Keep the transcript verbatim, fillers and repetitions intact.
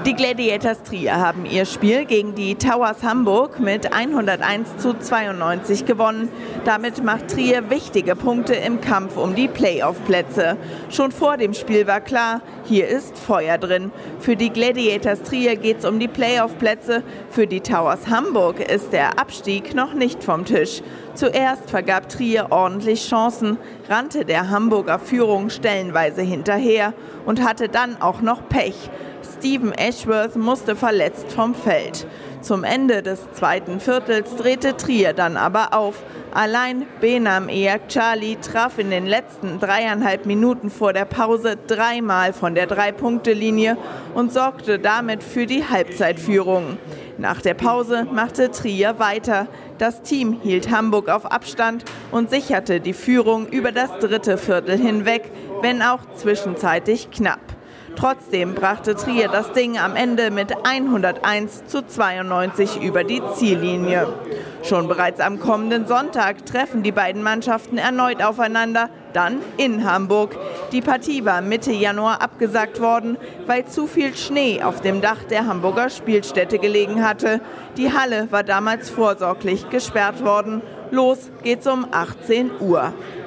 Die Gladiators Trier haben ihr Spiel gegen die Towers Hamburg mit hunderteins zu zweiundneunzig gewonnen. Damit macht Trier wichtige Punkte im Kampf um die Playoff-Plätze. Schon vor dem Spiel war klar, hier ist Feuer drin. Für die Gladiators Trier geht es um die Playoff-Plätze. Für die Towers Hamburg ist der Abstieg noch nicht vom Tisch. Zuerst vergab Trier ordentlich Chancen, rannte der Hamburger Führung stellenweise hinterher und hatte dann auch noch Pech. Steven Ashworth musste verletzt vom Feld. Zum Ende des zweiten Viertels drehte Trier dann aber auf. Allein Behnam Eyak Charlie traf in den letzten dreieinhalb Minuten vor der Pause dreimal von der Drei-Punkte-Linie und sorgte damit für die Halbzeitführung. Nach der Pause machte Trier weiter. Das Team hielt Hamburg auf Abstand und sicherte die Führung über das dritte Viertel hinweg, wenn auch zwischenzeitlich knapp. Trotzdem brachte Trier das Ding am Ende mit hunderteins zu zweiundneunzig über die Ziellinie. Schon bereits am kommenden Sonntag treffen die beiden Mannschaften erneut aufeinander, dann in Hamburg. Die Partie war Mitte Januar abgesagt worden, weil zu viel Schnee auf dem Dach der Hamburger Spielstätte gelegen hatte. Die Halle war damals vorsorglich gesperrt worden. Los geht's um achtzehn Uhr.